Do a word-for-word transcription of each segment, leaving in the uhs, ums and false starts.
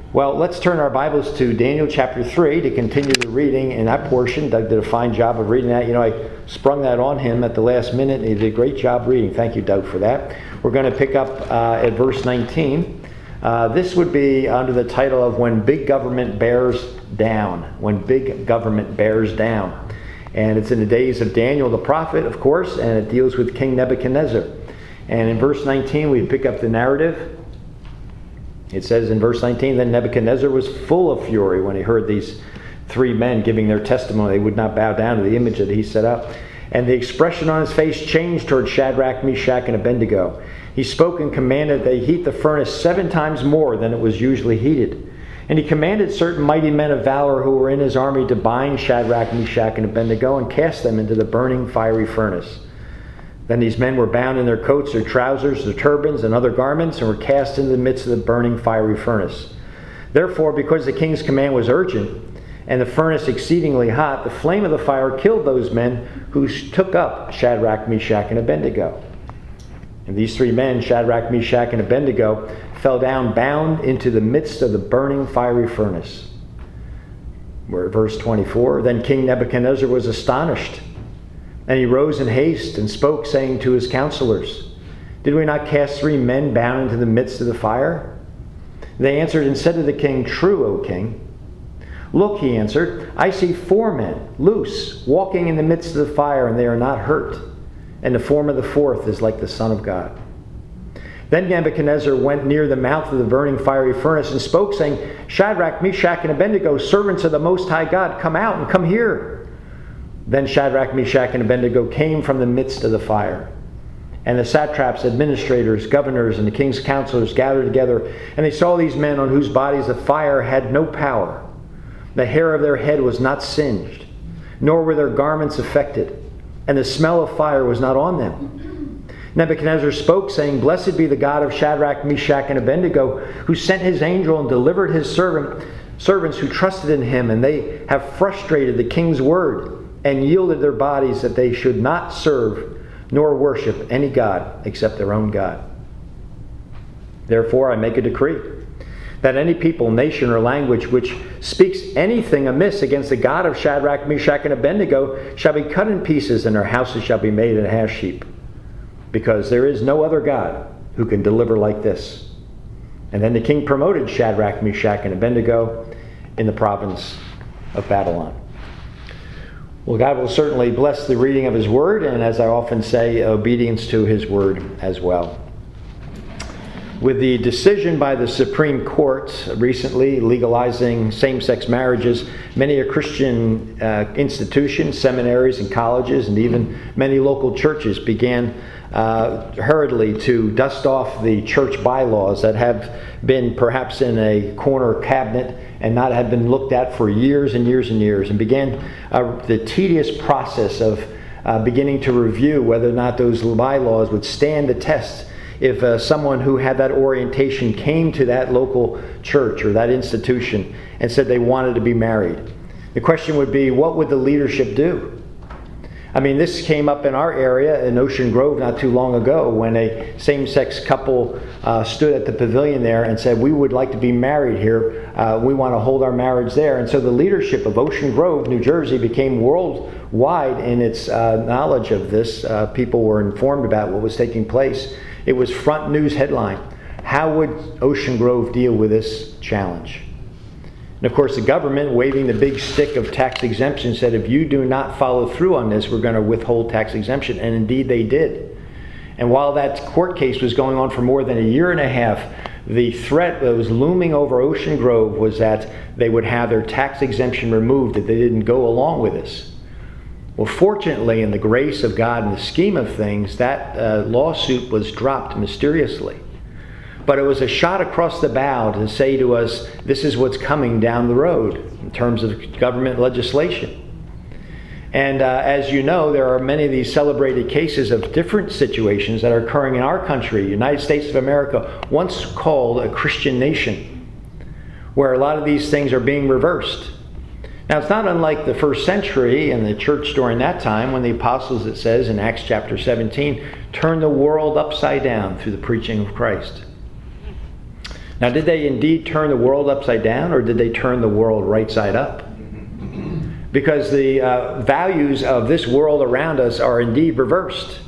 Well, let's turn our Bibles to Daniel chapter three to continue the reading in that portion. Doug did a fine job of reading that. You know, I sprung that on him at the last minute, and he did a great job reading. Thank you, Doug, for that. We're going to pick up uh, at verse nineteen. Uh, this would be under the title of When Big Government Bears Down. When Big Government Bears Down. And it's in the days of Daniel the prophet, of course, and it deals with King Nebuchadnezzar. And in verse nineteen, we pick up the narrative. It says in verse nineteen, Then Nebuchadnezzar was full of fury when he heard these three men giving their testimony. They would not bow down to the image that he set up. And the expression on his face changed toward Shadrach, Meshach, and Abednego. He spoke and commanded they heat the furnace seven times more than it was usually heated. And he commanded certain mighty men of valor who were in his army to bind Shadrach, Meshach, and Abednego and cast them into the burning fiery furnace. Then these men were bound in their coats, their trousers, their turbans, and other garments, and were cast into the midst of the burning fiery furnace. Therefore, because the king's command was urgent, and the furnace exceedingly hot, the flame of the fire killed those men who took up Shadrach, Meshach, and Abednego. And these three men, Shadrach, Meshach, and Abednego, fell down bound into the midst of the burning fiery furnace. We're at verse twenty-four. Then King Nebuchadnezzar was astonished, and he rose in haste and spoke, saying to his counselors, Did we not cast three men bound into the midst of the fire? They answered and said to the king, True, O king. Look, he answered, I see four men, loose, walking in the midst of the fire, and they are not hurt. And the form of the fourth is like the Son of God. Then Nebuchadnezzar went near the mouth of the burning fiery furnace and spoke, saying, Shadrach, Meshach, and Abednego, servants of the Most High God, come out and come here. Then Shadrach, Meshach, and Abednego came from the midst of the fire. And the satraps, administrators, governors, and the king's counselors gathered together, and they saw these men on whose bodies the fire had no power. The hair of their head was not singed, nor were their garments affected, and the smell of fire was not on them. Nebuchadnezzar spoke, saying, Blessed be the God of Shadrach, Meshach, and Abednego, who sent his angel and delivered his servant, servants who trusted in him, and they have frustrated the king's word, and yielded their bodies that they should not serve nor worship any god except their own God. Therefore I make a decree that any people, nation, or language which speaks anything amiss against the God of Shadrach, Meshach, and Abednego shall be cut in pieces, and their houses shall be made an ash heap, because there is no other God who can deliver like this. And then the king promoted Shadrach, Meshach, and Abednego in the province of Babylon. Well, God will certainly bless the reading of His Word, and as I often say, obedience to His Word as well. With the decision by the Supreme Court recently legalizing same-sex marriages, many Christian uh, institutions, seminaries, and colleges, and even many local churches began uh, hurriedly to dust off the church bylaws that have been perhaps in a corner cabinet and not have been looked at for years and years and years, and began uh, the tedious process of uh, beginning to review whether or not those bylaws would stand the test if uh, someone who had that orientation came to that local church or that institution and said they wanted to be married. The question would be, what would the leadership do? I mean, this came up in our area in Ocean Grove not too long ago when a same-sex couple uh, stood at the pavilion there and said, we would like to be married here. Uh, we want to hold our marriage there. And so the leadership of Ocean Grove, New Jersey, became worldwide in its uh, knowledge of this. Uh, people were informed about what was taking place. It was front news headline. How would Ocean Grove deal with this challenge? And of course, the government, waving the big stick of tax exemption, said, if you do not follow through on this, we're going to withhold tax exemption. And indeed they did. And while that court case was going on for more than a year and a half, the threat that was looming over Ocean Grove was that they would have their tax exemption removed if they didn't go along with this. Well, fortunately, in the grace of God and the scheme of things, that uh, lawsuit was dropped mysteriously. But it was a shot across the bow to say to us, this is what's coming down the road in terms of government legislation. And uh, as you know, there are many of these celebrated cases of different situations that are occurring in our country, United States of America, once called a Christian nation, where a lot of these things are being reversed. Now, it's not unlike the first century and the church during that time when the apostles, it says in Acts chapter seventeen, turned the world upside down through the preaching of Christ. Now, did they indeed turn the world upside down, or did they turn the world right side up? Because the uh, values of this world around us are indeed reversed.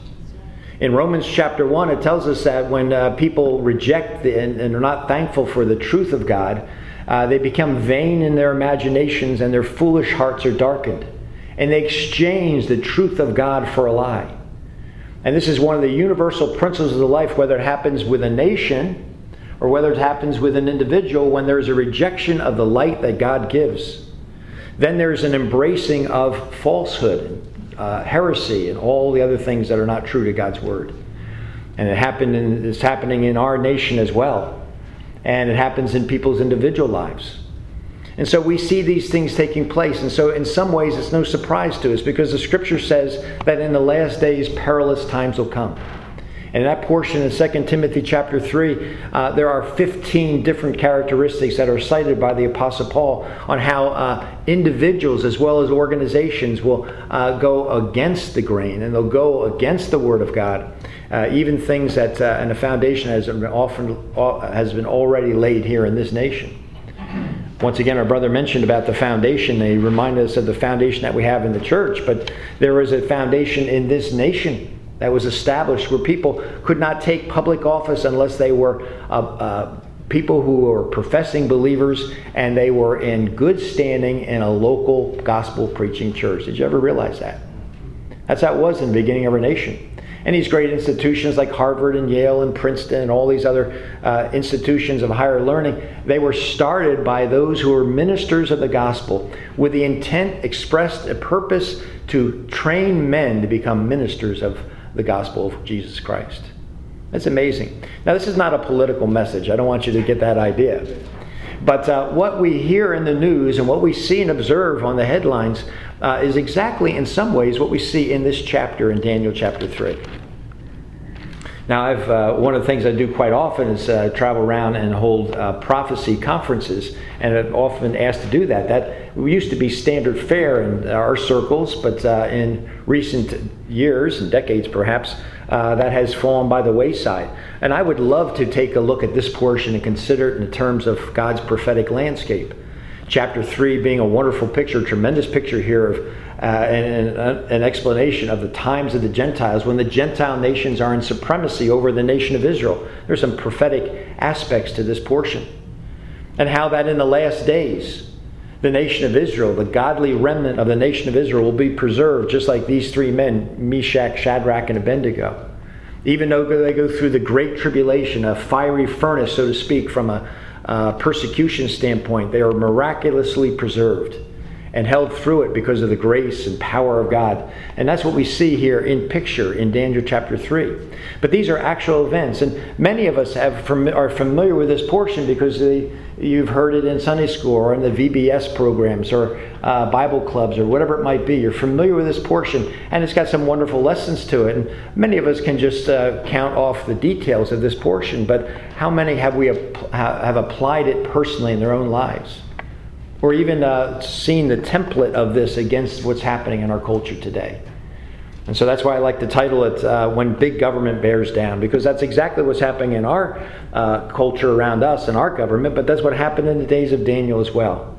In Romans chapter one, it tells us that when uh, people reject the, and, and are not thankful for the truth of God, uh, they become vain in their imaginations and their foolish hearts are darkened. And they exchange the truth of God for a lie. And this is one of the universal principles of the life, whether it happens with a nation or whether it happens with an individual, when there is a rejection of the light that God gives. Then there's an embracing of falsehood, uh, heresy, and all the other things that are not true to God's word. And it happened in, it's happening in our nation as well. And it happens in people's individual lives. And so we see these things taking place. And so in some ways it's no surprise to us, because the scripture says that in the last days perilous times will come. And in that portion in Second Timothy chapter three, uh, there are fifteen different characteristics that are cited by the Apostle Paul on how uh, individuals as well as organizations will uh, go against the grain, and they'll go against the Word of God. Uh, even things that, uh, and the foundation has been often uh, has been already laid here in this nation. Once again, our brother mentioned about the foundation. They remind us of the foundation that we have in the church, but there is a foundation in this nation that was established where people could not take public office unless they were uh, uh, people who were professing believers and they were in good standing in a local gospel preaching church. Did you ever realize that? That's how it was in the beginning of our nation. And these great institutions like Harvard and Yale and Princeton and all these other uh, institutions of higher learning, they were started by those who were ministers of the gospel with the intent, expressed a purpose to train men to become ministers of the gospel of Jesus Christ. That's amazing. Now, this is not a political message. I don't want you to get that idea. But uh, what we hear in the news and what we see and observe on the headlines uh, is exactly in some ways what we see in this chapter in Daniel chapter three. Now, I've uh, one of the things I do quite often is uh, travel around and hold uh, prophecy conferences, and I've often asked to do that. That used to be standard fare in our circles, but uh, in recent years and decades perhaps, uh, that has fallen by the wayside. And I would love to take a look at this portion and consider it in terms of God's prophetic landscape. Chapter three being a wonderful picture, tremendous picture here of uh, and, and uh, an explanation of the times of the Gentiles when the Gentile nations are in supremacy over the nation of Israel. There's some prophetic aspects to this portion. And how that in the last days, the nation of Israel, the godly remnant of the nation of Israel, will be preserved just like these three men, Meshach, Shadrach, and Abednego. Even though they go through the great tribulation, a fiery furnace, so to speak, from a uh, persecution standpoint, they are miraculously preserved and held through it because of the grace and power of God. And that's what we see here in picture in Daniel chapter three. But these are actual events, and many of us have are familiar with this portion because they, you've heard it in Sunday school or in the V B S programs or uh, Bible clubs or whatever it might be. You're familiar with this portion, and it's got some wonderful lessons to it. And many of us can just uh, count off the details of this portion, but how many have we ap- have applied it personally in their own lives? Or even uh, seen the template of this against what's happening in our culture today. And so that's why I like to title it, uh, When Big Government Bears Down, because that's exactly what's happening in our uh, culture around us and our government, but that's what happened in the days of Daniel as well.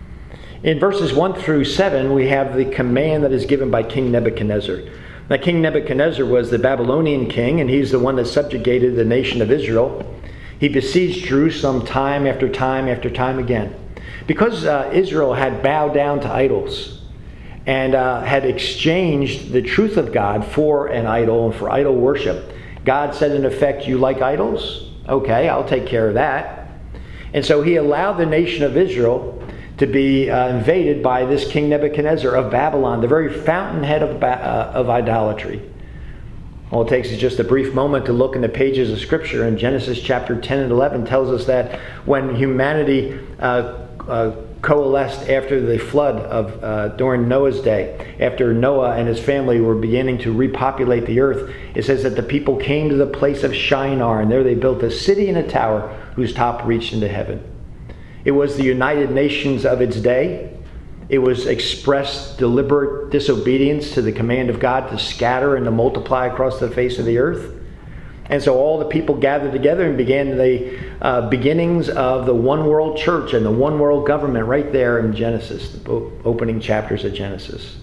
In verses one through seven, we have the command that is given by King Nebuchadnezzar. Now, King Nebuchadnezzar was the Babylonian king, and he's the one that subjugated the nation of Israel. He besieged Jerusalem time after time after time again. Because uh, Israel had bowed down to idols and uh, had exchanged the truth of God for an idol and for idol worship, God said in effect, you like idols? Okay, I'll take care of that. And so he allowed the nation of Israel to be uh, invaded by this King Nebuchadnezzar of Babylon, the very fountainhead of, ba- uh, of idolatry. All it takes is just a brief moment to look in the pages of Scripture. In Genesis chapter ten and eleven tells us that when humanity uh, Uh, coalesced after the flood of uh, during Noah's day, after Noah and his family were beginning to repopulate the earth, it says that the people came to the place of Shinar, and there they built a city and a tower whose top reached into heaven. It was the United Nations of its day. It was expressed deliberate disobedience to the command of God to scatter and to multiply across the face of the earth. And so all the people gathered together and began the uh, beginnings of the one world church and the one world government right there in Genesis, the opening chapters of Genesis.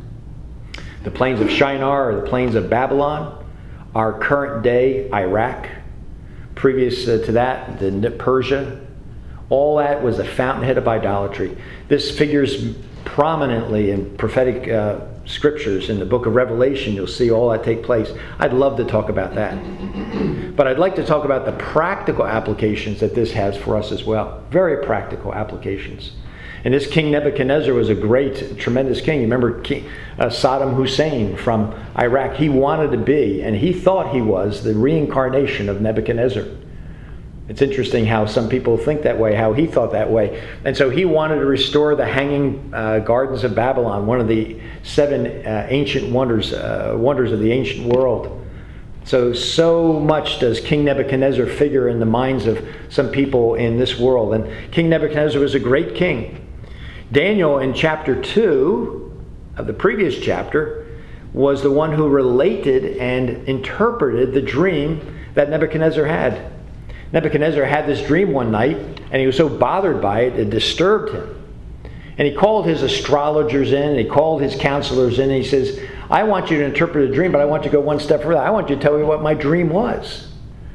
The plains of Shinar are the plains of Babylon, our current day Iraq. Previous uh, to that, the Persia. All that was the fountainhead of idolatry. This figures prominently in prophetic uh, scriptures. In the book of Revelation, you'll see all that take place. I'd love to talk about that. But I'd like to talk about the practical applications that this has for us as well. Very practical applications. And this King Nebuchadnezzar was a great, tremendous king. You remember King, uh, Saddam Hussein from Iraq. He wanted to be, and he thought he was, the reincarnation of Nebuchadnezzar. It's interesting how some people think that way, how he thought that way. And so he wanted to restore the Hanging uh, Gardens of Babylon, one of the seven uh, ancient wonders, uh, wonders of the ancient world. So, so much does King Nebuchadnezzar figure in the minds of some people in this world. And King Nebuchadnezzar was a great king. Daniel in chapter two of the previous chapter was the one who related and interpreted the dream that Nebuchadnezzar had. Nebuchadnezzar had this dream one night, and he was so bothered by it, it disturbed him. And he called his astrologers in, and he called his counselors in, and he says, I want you to interpret a dream, but I want you to go one step further. I want you to tell me what my dream was.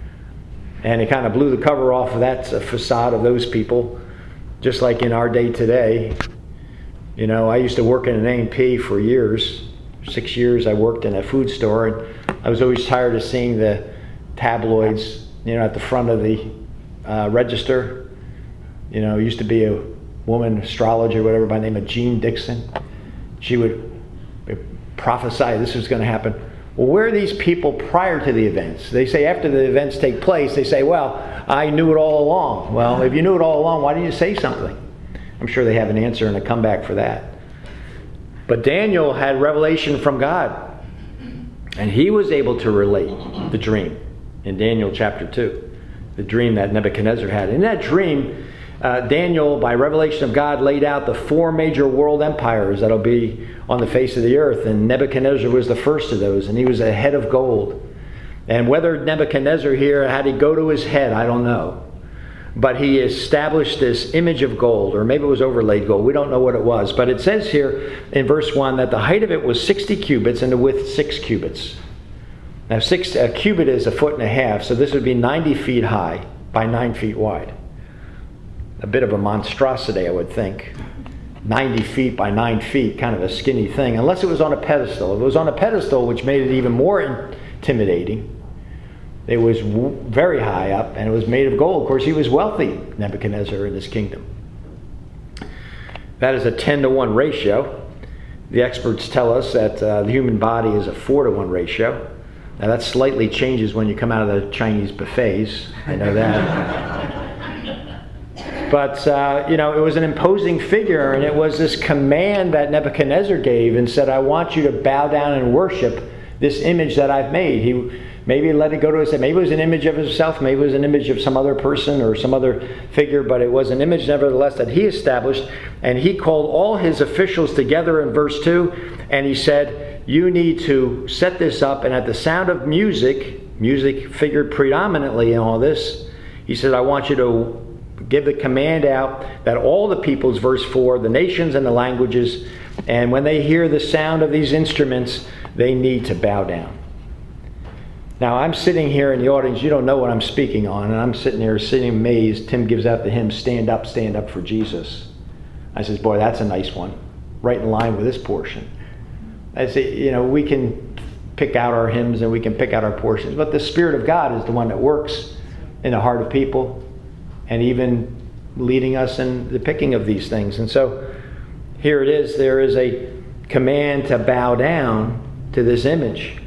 And he kind of blew the cover off of that facade of those people, just like in our day today. You know, I used to work in an A and P for years. Six years I worked in a food store, and I was always tired of seeing the tabloids, you know, at the front of the uh, register. You know, used to be a woman astrologer, whatever, by the name of Jean Dixon. She would prophesy this was going to happen. Well, where are these people prior to the events? They say after the events take place, they say, well, I knew it all along. Well, if you knew it all along, why didn't you say something? I'm sure they have an answer and a comeback for that. But Daniel had revelation from God, and he was able to relate the dream in Daniel chapter two, the dream that Nebuchadnezzar had. In that dream, uh, Daniel, by revelation of God, laid out the four major world empires that'll be on the face of the earth, and Nebuchadnezzar was the first of those, and he was a head of gold. And whether Nebuchadnezzar here had to go to his head, I don't know. But he established this image of gold, or maybe it was overlaid gold. We don't know what it was. But it says here in verse one that the height of it was sixty cubits and the width six cubits. Now six, a cubit is a foot and a half, so this would be ninety feet high by nine feet wide. A bit of a monstrosity, I would think. ninety feet by nine feet, kind of a skinny thing, unless it was on a pedestal. If it was on a pedestal, which made it even more intimidating, it was very high up, and it was made of gold. Of course, he was wealthy, Nebuchadnezzar, in his kingdom. That is a ten to one ratio. The experts tell us that uh, the human body is a four to one ratio. Now, that slightly changes when you come out of the Chinese buffets. I know that. But, uh, you know, it was an imposing figure, and it was this command that Nebuchadnezzar gave and said, I want you to bow down and worship this image that I've made. He maybe let it go to his head. Maybe it was an image of himself. Maybe it was an image of some other person or some other figure, but it was an image, nevertheless, that he established. And he called all his officials together in verse two, and he said, you need to set this up, and at the sound of music, music figured predominantly in all this, he said, I want you to give the command out that all the peoples, verse four, the nations and the languages, and when they hear the sound of these instruments, they need to bow down. Now, I'm sitting here in the audience. You don't know what I'm speaking on, and I'm sitting here sitting amazed. Tim gives out the hymn, Stand Up, Stand Up for Jesus. I says, boy, that's a nice one. Right in line with this portion. I say, you know, we can pick out our hymns and we can pick out our portions, but the Spirit of God is the one that works in the heart of people and even leading us in the picking of these things. And so here it is. There is a command to bow down to this image.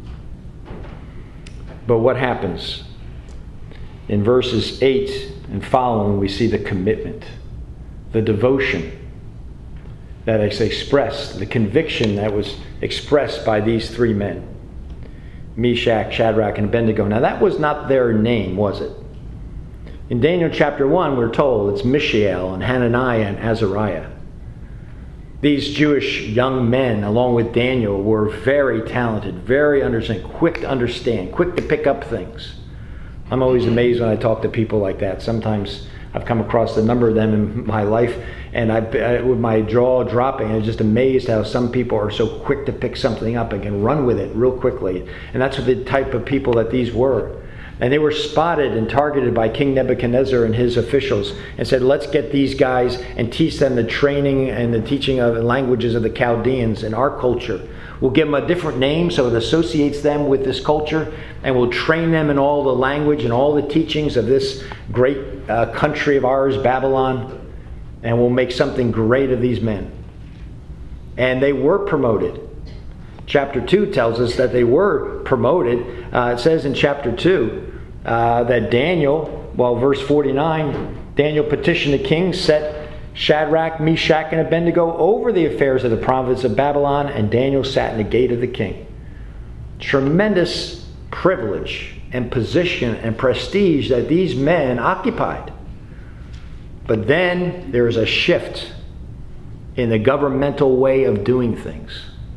But what happens? In verses eight and following, we see the commitment, the devotion that is expressed, the conviction that was expressed by these three men, Meshach, Shadrach, and Abednego. Now, that was not their name, was it? In Daniel chapter one, we're told it's Mishael and Hananiah and Azariah. These Jewish young men, along with Daniel, were very talented, very understanding, quick to understand, quick to pick up things. I'm always amazed when I talk to people like that. Sometimes I've come across a number of them in my life, and I, I, with my jaw dropping, I'm just amazed how some people are so quick to pick something up and can run with it real quickly. And that's the type of people that these were. And they were spotted and targeted by King Nebuchadnezzar and his officials and said, let's get these guys and teach them the training and the teaching of the languages of the Chaldeans and our culture. We'll give them a different name so it associates them with this culture, and we'll train them in all the language and all the teachings of this great uh, country of ours, Babylon, and we'll make something great of these men. And they were promoted. Chapter two tells us that they were promoted. Uh, it says in chapter two uh, that Daniel, well, verse forty-nine, Daniel petitioned the king, set Shadrach, Meshach, and Abednego over the affairs of the province of Babylon, and Daniel sat in the gate of the king. Tremendous privilege and position and prestige that these men occupied. But then there is a shift in the governmental way of doing things.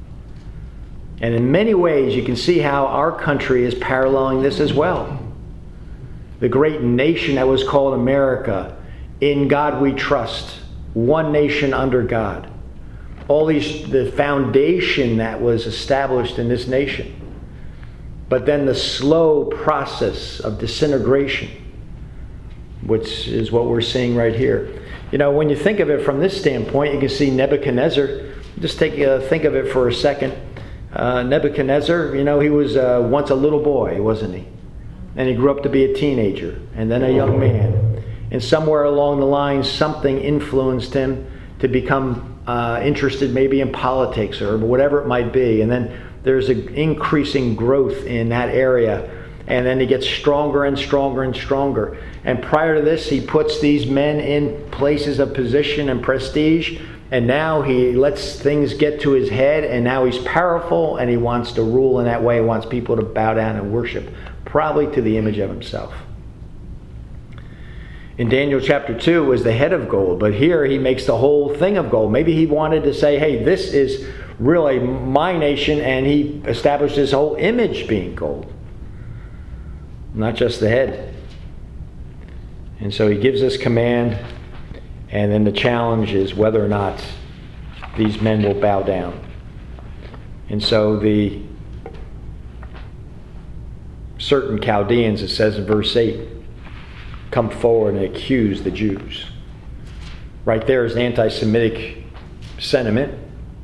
And in many ways, you can see how our country is paralleling this as well. The great nation that was called America, in God we trust, one nation under God. All these, the foundation that was established in this nation. But then the slow process of disintegration, which is what we're seeing right here. You know, when you think of it from this standpoint, you can see Nebuchadnezzar. Just take a, think of it for a second. Uh, Nebuchadnezzar, you know, he was uh, once a little boy, wasn't he? And he grew up to be a teenager, and then a young man. And somewhere along the line, something influenced him to become uh, interested maybe in politics or whatever it might be. And then there's an increasing growth in that area. And then he gets stronger and stronger and stronger. And prior to this, he puts these men in places of position and prestige. And now he lets things get to his head, and now he's powerful, and he wants to rule in that way. He wants people to bow down and worship, probably to the image of himself. In Daniel chapter two was the head of gold, but here he makes the whole thing of gold. Maybe he wanted to say, hey, this is really my nation, and he established his whole image being gold, not just the head. And so he gives this command. And then the challenge is whether or not these men will bow down. And so the certain Chaldeans, it says in verse eight, come forward and accuse the Jews. Right there is anti-Semitic sentiment.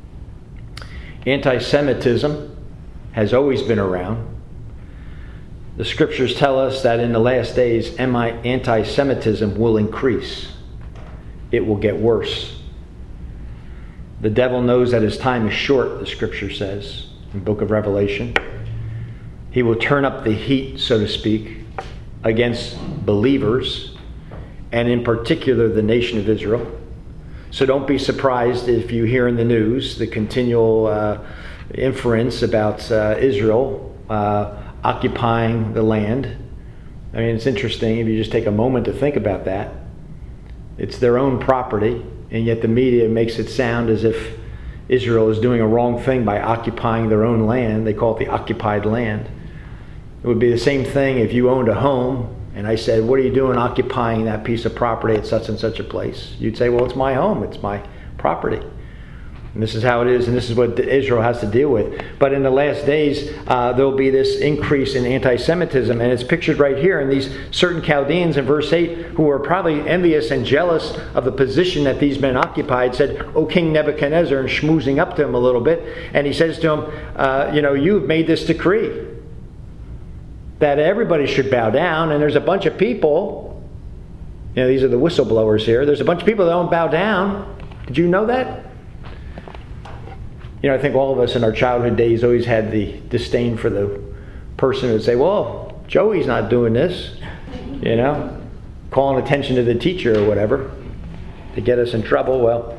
Anti-Semitism has always been around. The scriptures tell us that in the last days, anti-Semitism will increase. It will get worse. The devil knows that his time is short, the scripture says in the book of Revelation. He will turn up the heat, so to speak, against believers, and in particular the nation of Israel. So don't be surprised if you hear in the news the continual uh, inference about uh, Israel uh, occupying the land. I mean, it's interesting if you just take a moment to think about that. It's their own property, and yet the media makes it sound as if Israel is doing a wrong thing by occupying their own land. They call it the occupied land. It would be the same thing if you owned a home, and I said, what are you doing occupying that piece of property at such and such a place? You'd say, well, it's my home. It's my property. And this is how it is, and this is what Israel has to deal with. But in the last days, uh, there'll be this increase in anti-Semitism, and it's pictured right here in these certain Chaldeans in verse eight, who are probably envious and jealous of the position that these men occupied, said, O King Nebuchadnezzar, and schmoozing up to him a little bit. And he says to him, uh, you know, you've made this decree that everybody should bow down, and there's a bunch of people, you know, these are the whistleblowers here, there's a bunch of people that don't bow down. Did you know that? You know, I think all of us in our childhood days always had the disdain for the person who would say, well, Joey's not doing this, you know, calling attention to the teacher or whatever to get us in trouble. Well,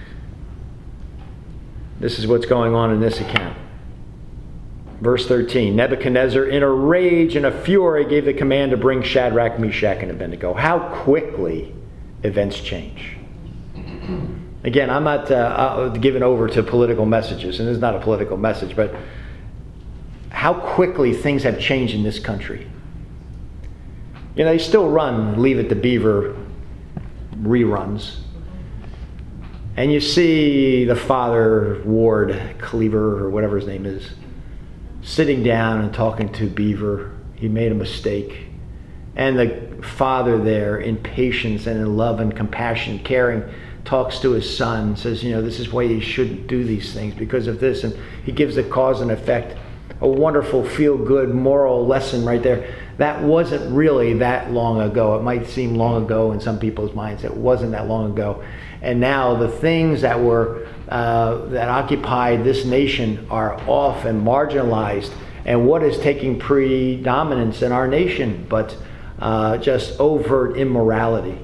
this is what's going on in this account. Verse thirteen, Nebuchadnezzar, in a rage and a fury, gave the command to bring Shadrach, Meshach, and Abednego. How quickly events change. Again, I'm not uh, given over to political messages, and this is not a political message, but how quickly things have changed in this country. You know, they still run Leave It to Beaver reruns. And you see the father, Ward Cleaver, or whatever his name is, sitting down and talking to Beaver. He made a mistake. And the father there, in patience and in love and compassion, caring, talks to his son, says, you know, this is why you shouldn't do these things because of this. And he gives the cause and effect, a wonderful, feel-good, moral lesson right there. That wasn't really that long ago. It might seem long ago in some people's minds. It wasn't that long ago. And now the things that were uh, that occupied this nation are off and marginalized. And what is taking predominance in our nation but uh, just overt immorality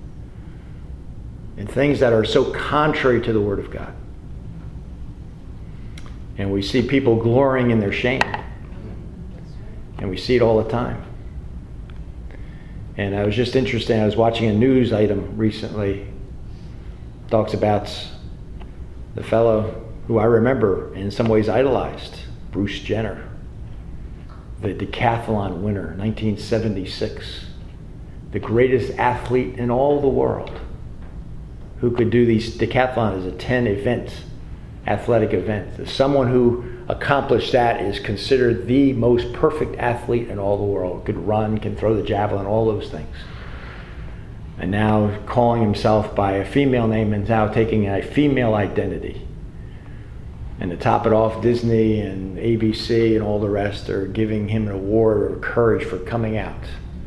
and things that are so contrary to the Word of God. And we see people glorying in their shame. And we see it all the time. And I was just interested, I was watching a news item recently. Talks about the fellow who I remember in some ways idolized, Bruce Jenner, the decathlon winner, nineteen seventy-six, the greatest athlete in all the world, who could do these decathlon as a ten event, athletic event. Someone who accomplished that is considered the most perfect athlete in all the world. Could run, can throw the javelin, all those things. And now calling himself by a female name and now taking a female identity. And to top it off, Disney and A B C and all the rest are giving him an award of courage for coming out.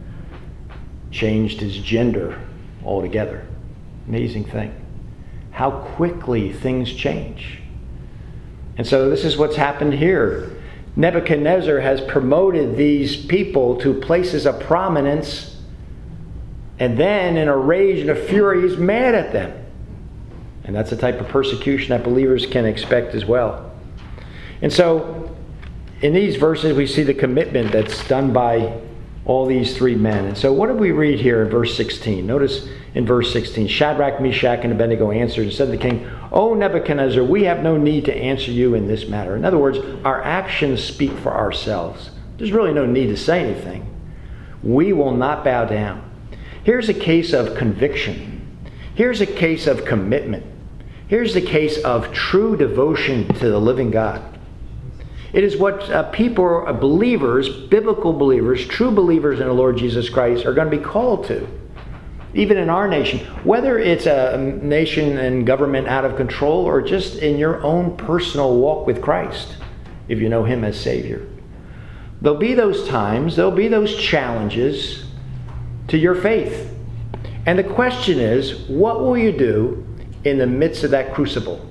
Changed his gender altogether. Amazing thing. How quickly things change. And so this is what's happened here. Nebuchadnezzar has promoted these people to places of prominence, and then in a rage and a fury, he's mad at them. And that's the type of persecution that believers can expect as well. And so in these verses, we see the commitment that's done by all these three men. And so what did we read here in verse sixteen? Notice in verse sixteen, Shadrach, Meshach, and Abednego answered and said to the king, O Nebuchadnezzar, we have no need to answer you in this matter. In other words, our actions speak for ourselves. There's really no need to say anything. We will not bow down. Here's a case of conviction. Here's a case of commitment. Here's the case of true devotion to the living God. It is what uh, people, uh, believers, biblical believers, true believers in the Lord Jesus Christ are going to be called to. Even in our nation, whether it's a nation and government out of control or just in your own personal walk with Christ, if you know Him as Savior. There'll be those times, there'll be those challenges to your faith. And the question is, what will you do in the midst of that crucible?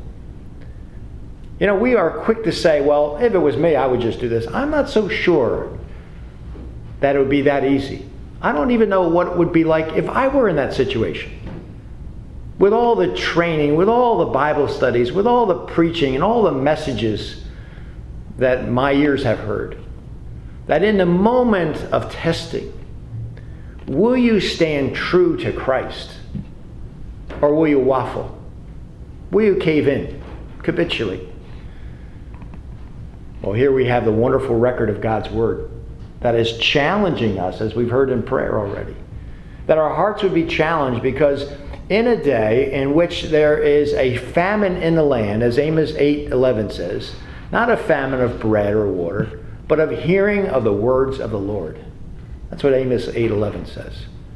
You know, we are quick to say, well, if it was me, I would just do this. I'm not so sure that it would be that easy. I don't even know what it would be like if I were in that situation. With all the training, with all the Bible studies, with all the preaching and all the messages that my ears have heard, that in the moment of testing, will you stand true to Christ? Or will you waffle? Will you cave in, capitulate? Well, here we have the wonderful record of God's Word that is challenging us, as we've heard in prayer already. That our hearts would be challenged because in a day in which there is a famine in the land, as Amos eight eleven says, not a famine of bread or water, but of hearing of the words of the Lord. That's what Amos eight eleven says.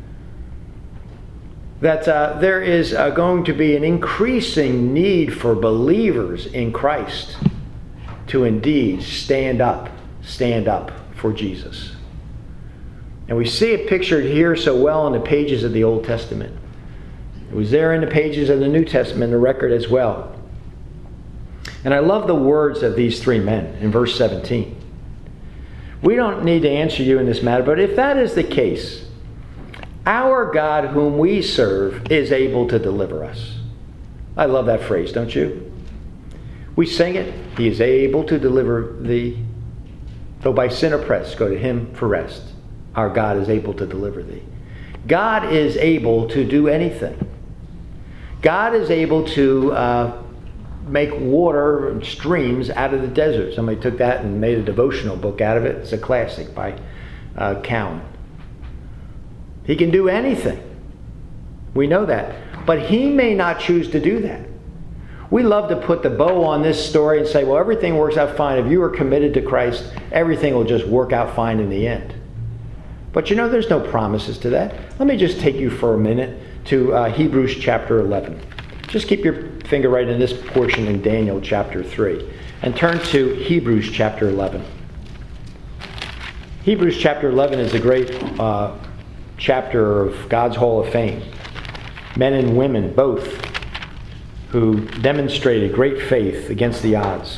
That uh, there is uh, going to be an increasing need for believers in Christ to indeed stand up, stand up for Jesus. And we see it pictured here so well in the pages of the Old Testament. It was there in the pages of the New Testament, the record as well. And I love the words of these three men in verse seventeen. We don't need to answer you in this matter, but if that is the case, our God whom we serve is able to deliver us. I love that phrase, don't you? We sing it. He is able to deliver thee. Though by sin oppressed, go to Him for rest. Our God is able to deliver thee. God is able to do anything. God is able to uh, make water and streams out of the desert. Somebody took that and made a devotional book out of it. It's a classic by uh, Cowan. He can do anything. We know that. But he may not choose to do that. We love to put the bow on this story and say, well, everything works out fine. If you are committed to Christ, everything will just work out fine in the end. But you know, there's no promises to that. Let me just take you for a minute to uh, Hebrews chapter eleven. Just keep your finger right in this portion in Daniel chapter three. And turn to Hebrews chapter eleven. Hebrews chapter eleven is a great uh, chapter of God's Hall of Fame. Men and women, both, who demonstrated great faith against the odds.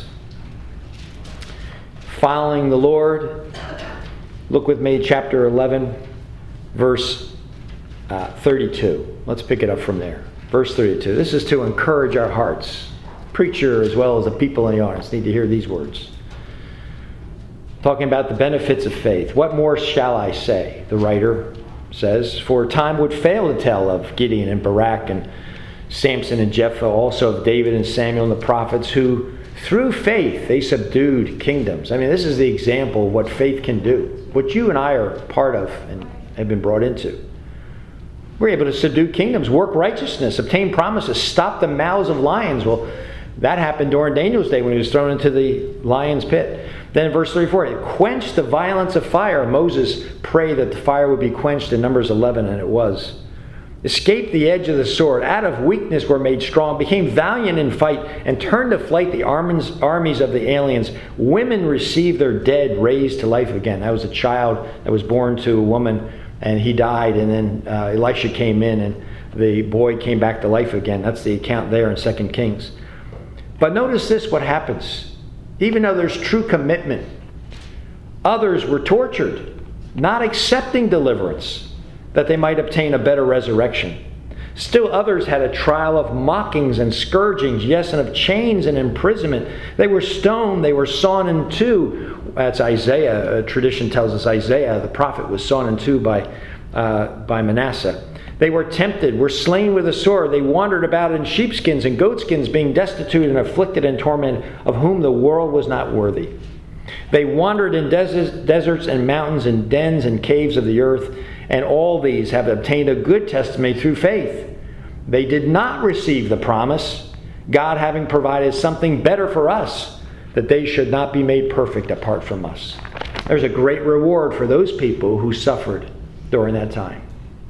Following the Lord, look with me, chapter eleven, verse uh, thirty-two. Let's pick it up from there. Verse thirty-two. This is to encourage our hearts. Preacher as well as the people in the audience need to hear these words. Talking about the benefits of faith. What more shall I say? The writer says, for time would fail to tell of Gideon and Barak and Samson and Jephthah, also of David and Samuel and the prophets, who through faith they subdued kingdoms. I mean, this is the example of what faith can do. What you and I are part of and have been brought into. We're able to subdue kingdoms, work righteousness, obtain promises, stop the mouths of lions. Well, that happened during Daniel's day when he was thrown into the lion's pit. Then in verse thirty-four, quench the violence of fire. Moses prayed that the fire would be quenched in Numbers eleven, and it was. Escaped the edge of the sword. Out of weakness were made strong. Became valiant in fight, and turned to flight the armies of the aliens. Women received their dead raised to life again. That was a child that was born to a woman, and he died. And then uh, Elisha came in, and the boy came back to life again. That's the account there in Second Kings. But notice this, what happens. Even though there's true commitment, others were tortured, not accepting deliverance, that they might obtain a better resurrection. Still others had a trial of mockings and scourgings, yes, and of chains and imprisonment. They were stoned, they were sawn in two. That's Isaiah. A tradition tells us Isaiah, the prophet, was sawn in two by, uh, by Manasseh. They were tempted, were slain with a sword. They wandered about in sheepskins and goatskins, being destitute and afflicted and tormented, of whom the world was not worthy. They wandered in des- deserts and mountains and dens and caves of the earth, and all these have obtained a good testimony through faith. They did not receive the promise, God having provided something better for us, that they should not be made perfect apart from us. There's a great reward for those people who suffered during that time.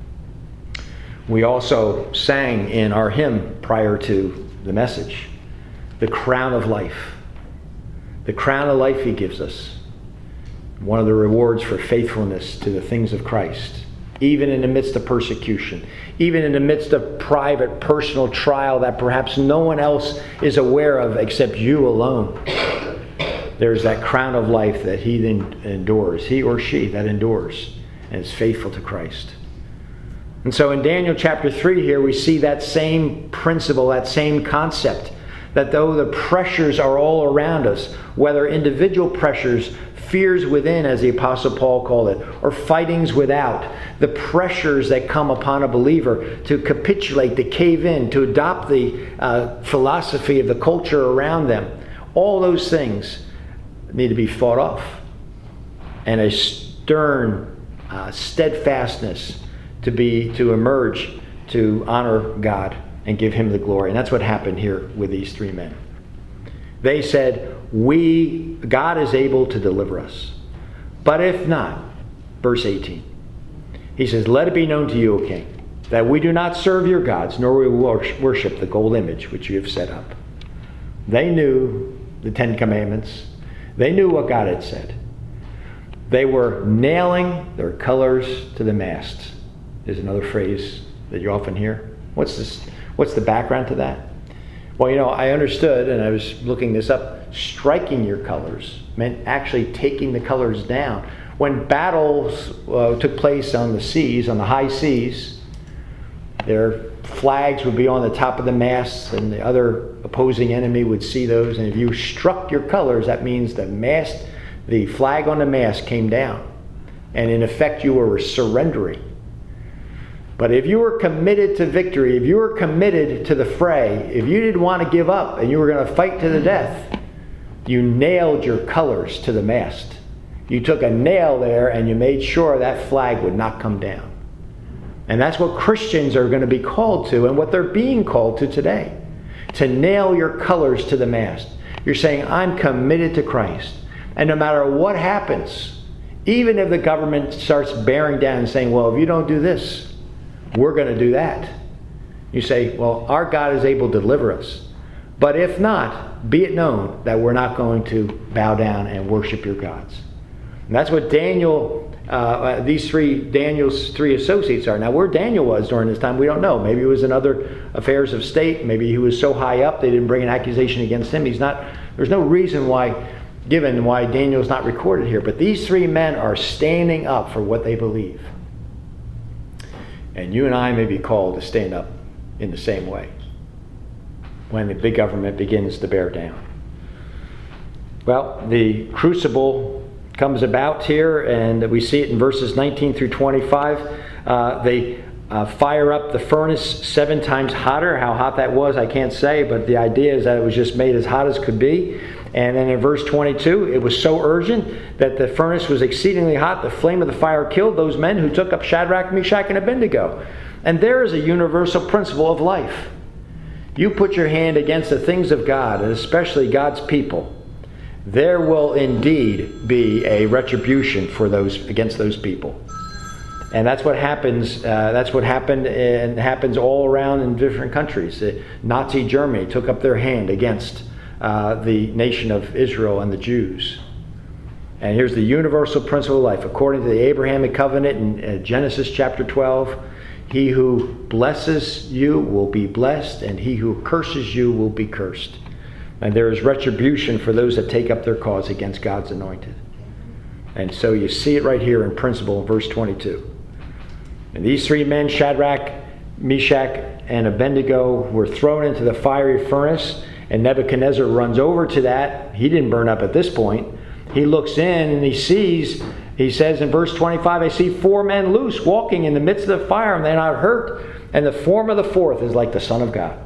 We also sang in our hymn prior to the message, the crown of life. The crown of life he gives us. One of the rewards for faithfulness to the things of Christ. Even in the midst of persecution. Even in the midst of private, personal trial that perhaps no one else is aware of except you alone. There's that crown of life that he then endures. He or she that endures and is faithful to Christ. And so in Daniel chapter three here, we see that same principle, that same concept, that though the pressures are all around us, whether individual pressures, fears within, as the Apostle Paul called it, or fightings without, the pressures that come upon a believer to capitulate, to cave in, to adopt the uh, philosophy of the culture around them, all those things need to be fought off. And a stern uh, steadfastness to be to emerge to honor God and give him the glory. And that's what happened here with these three men. They said, we God is able to deliver us. But if not, verse eighteen, he says, let it be known to you, O king, that we do not serve your gods, nor will we worship the gold image which you have set up. They knew the Ten Commandments. They knew what God had said. They were nailing their colors to the mast. Is another phrase that you often hear. What's this? What's the background to that? Well, you know, I understood, and I was looking this up, striking your colors meant actually taking the colors down. When battles uh, took place on the seas, on the high seas, their flags would be on the top of the masts, and the other opposing enemy would see those. And if you struck your colors, that means the mast, the flag on the mast came down. And in effect, you were surrendering. But if you were committed to victory, if you were committed to the fray, if you didn't want to give up and you were going to fight to the death, you nailed your colors to the mast. You took a nail there and you made sure that flag would not come down. And that's what Christians are going to be called to and what they're being called to today. To nail your colors to the mast. You're saying, I'm committed to Christ. And no matter what happens, even if the government starts bearing down and saying, well, if you don't do this, we're going to do that. You say, well, our God is able to deliver us. But if not, be it known that we're not going to bow down and worship your gods. And that's what Daniel, uh, these three, Daniel's three associates are. Now, where Daniel was during this time, we don't know. Maybe he was in other affairs of state. Maybe he was so high up they didn't bring an accusation against him. He's not. There's no reason why, given why Daniel's not recorded here. But these three men are standing up for what they believe. And you and I may be called to stand up in the same way when the big government begins to bear down. Well, the crucible comes about here, and we see it in verses nineteen through twenty-five. Uh, they uh, fire up the furnace seven times hotter. How hot that was, I can't say, but the idea is that it was just made as hot as could be. And then in verse twenty-two, it was so urgent that the furnace was exceedingly hot. The flame of the fire killed those men who took up Shadrach, Meshach, and Abednego. And there is a universal principle of life. You put your hand against the things of God, and especially God's people, there will indeed be a retribution for those against those people. And that's what happens. Uh, that's what happened and happens all around in different countries. Uh, Nazi Germany took up their hand against uh, the nation of Israel and the Jews. And here's the universal principle of life. According to the Abrahamic covenant in uh, Genesis chapter twelve, he who blesses you will be blessed, and he who curses you will be cursed. And there is retribution for those that take up their cause against God's anointed. And so you see it right here in principle in verse twenty-two. And these three men, Shadrach, Meshach, and Abednego, were thrown into the fiery furnace, and Nebuchadnezzar runs over to that. He didn't burn up at this point. He looks in and he sees, he says in verse twenty-five, I see four men loose walking in the midst of the fire, and they're not hurt. And the form of the fourth is like the Son of God.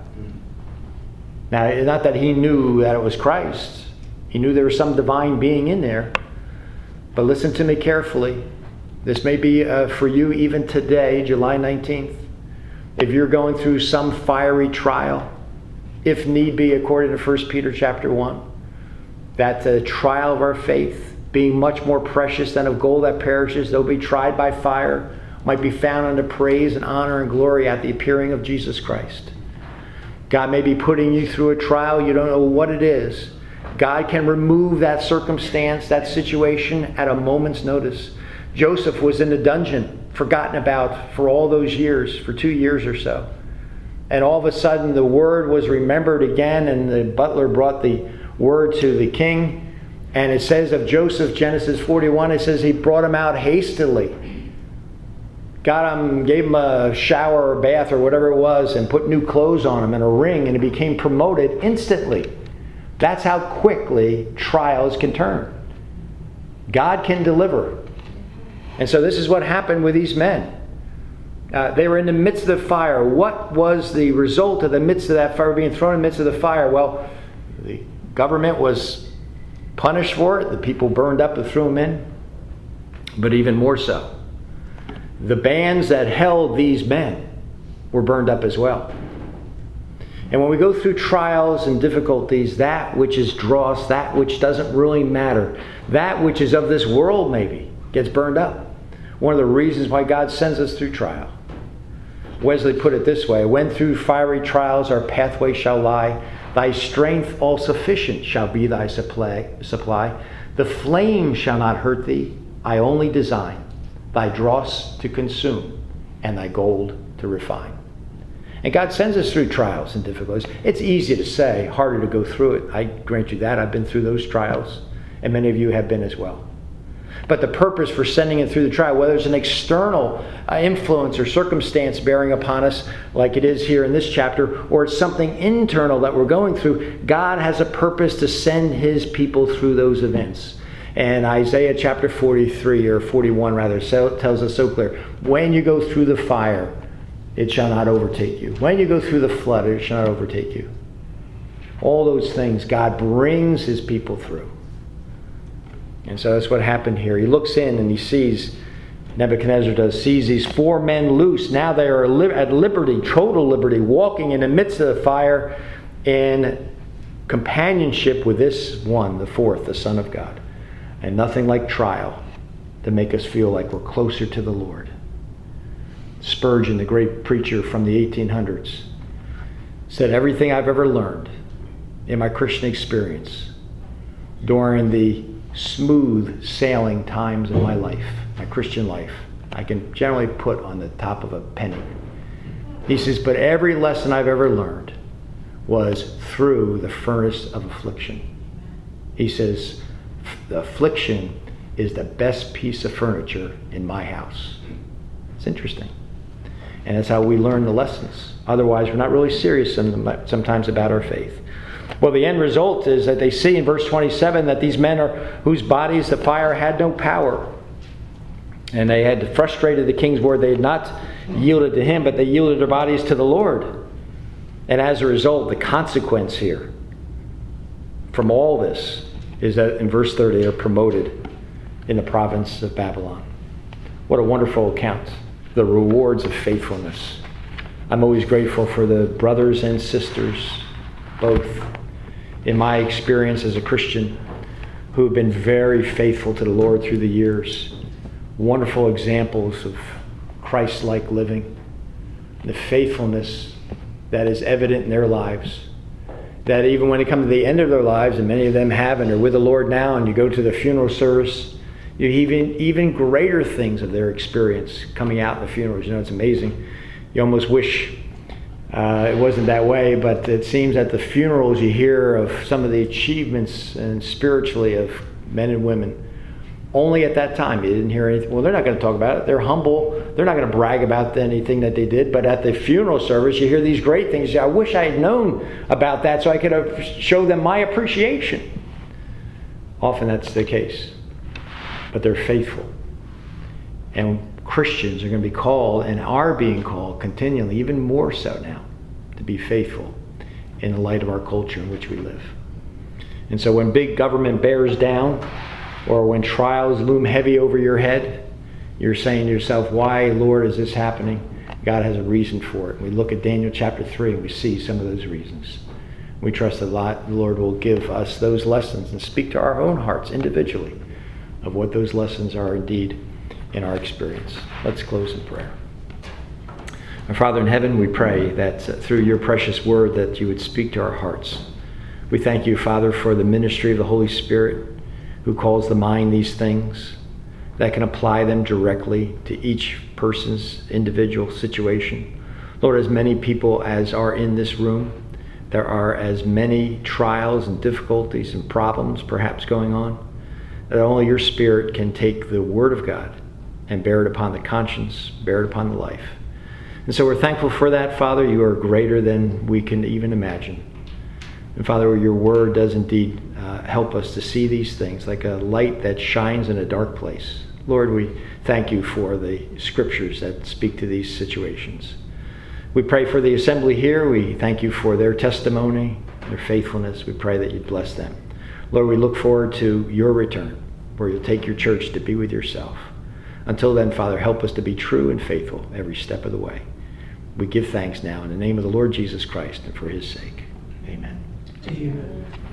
Now, not that he knew that it was Christ. He knew there was some divine being in there. But listen to me carefully. This may be uh, for you even today, July nineteenth. If you're going through some fiery trial, if need be, according to First Peter chapter one, that the trial of our faith, being much more precious than of gold that perishes, though be tried by fire, might be found unto praise and honor and glory at the appearing of Jesus Christ. God may be putting you through a trial. You don't know what it is. God can remove that circumstance, that situation at a moment's notice. Joseph was in the dungeon, forgotten about for all those years, for two years or so. And all of a sudden the word was remembered again, and the butler brought the word to the king. And it says of Joseph, Genesis forty-one, it says he brought him out hastily. Got him, gave him a shower or bath or whatever it was, and put new clothes on him and a ring, and he became promoted instantly. That's how quickly trials can turn. God can deliver. And so this is what happened with these men. Uh, they were in the midst of the fire. What was the result of the midst of that fire, being thrown in the midst of the fire? Well, the government was punished for it. The people burned up and threw them in. But even more so, the bands that held these men were burned up as well. And when we go through trials and difficulties, that which is dross, that which doesn't really matter, that which is of this world maybe, gets burned up. One of the reasons why God sends us through trial. Wesley put it this way: when through fiery trials our pathway shall lie, thy strength all sufficient shall be thy supply. supply. The flame shall not hurt thee, I only design thy dross to consume and thy gold to refine. And God sends us through trials and difficulties. It's easy to say, harder to go through it. I grant you that. I've been through those trials, and many of you have been as well. But the purpose for sending it through the trial, whether it's an external uh, influence or circumstance bearing upon us, like it is here in this chapter, or it's something internal that we're going through, God has a purpose to send his people through those events. And Isaiah chapter forty-three, or forty-one rather, so, tells us so clear, when you go through the fire, it shall not overtake you. When you go through the flood, it shall not overtake you. All those things, God brings his people through. And so that's what happened here. He looks in and he sees, Nebuchadnezzar does, sees these four men loose. Now they are at liberty, total liberty, walking in the midst of the fire in companionship with this one, the fourth, the Son of God. And nothing like trial to make us feel like we're closer to the Lord. Spurgeon, the great preacher from the eighteen hundreds, said, everything I've ever learned in my Christian experience during the smooth sailing times in my life, my Christian life, I can generally put on the top of a penny. He says, but every lesson I've ever learned was through the furnace of affliction. He says, the affliction is the best piece of furniture in my house. It's interesting. And that's how we learn the lessons. Otherwise, we're not really serious sometimes about our faith. Well, the end result is that they see in verse twenty-seven that these men are whose bodies the fire had no power. And they had frustrated the king's word. They had not yielded to him, but they yielded their bodies to the Lord. And as a result, the consequence here from all this is that in verse thirty they are promoted in the province of Babylon. What a wonderful account. The rewards of faithfulness. I'm always grateful for the brothers and sisters, both in my experience as a Christian, who have been very faithful to the Lord through the years. Wonderful examples of Christ-like living. The faithfulness that is evident in their lives. That even when they come to the end of their lives, and many of them have, and they're with the Lord now, and you go to the funeral service, you even even greater things of their experience coming out in the funerals. You know, it's amazing. You almost wish uh, it wasn't that way, but it seems at the funerals you hear of some of the achievements and spiritually of men and women. Only at that time you didn't hear anything. Well, they're not going to talk about it. They're humble. They're not going to brag about anything that they did. But at the funeral service, you hear these great things. I wish I had known about that so I could have show them my appreciation. Often that's the case. But they're faithful. And Christians are going to be called, and are being called continually, even more so now, to be faithful in the light of our culture in which we live. And so when big government bears down, or when trials loom heavy over your head, you're saying to yourself, why, Lord, is this happening? God has a reason for it. We look at Daniel chapter three and we see some of those reasons. We trust that the Lord will give us those lessons and speak to our own hearts individually of what those lessons are indeed in our experience. Let's close in prayer. Our Father in heaven, we pray that through your precious word that you would speak to our hearts. We thank you, Father, for the ministry of the Holy Spirit, who calls to mind these things, that can apply them directly to each person's individual situation. Lord, as many people as are in this room, there are as many trials and difficulties and problems perhaps going on, that only your Spirit can take the Word of God and bear it upon the conscience, bear it upon the life. And so we're thankful for that, Father. You are greater than we can even imagine. And Father, your word does indeed uh, help us to see these things like a light that shines in a dark place. Lord, we thank you for the scriptures that speak to these situations. We pray for the assembly here. We thank you for their testimony, their faithfulness. We pray that you bless them. Lord, we look forward to your return, where you'll take your church to be with yourself. Until then, Father, help us to be true and faithful every step of the way. We give thanks now in the name of the Lord Jesus Christ and for his sake. Amen. Amen.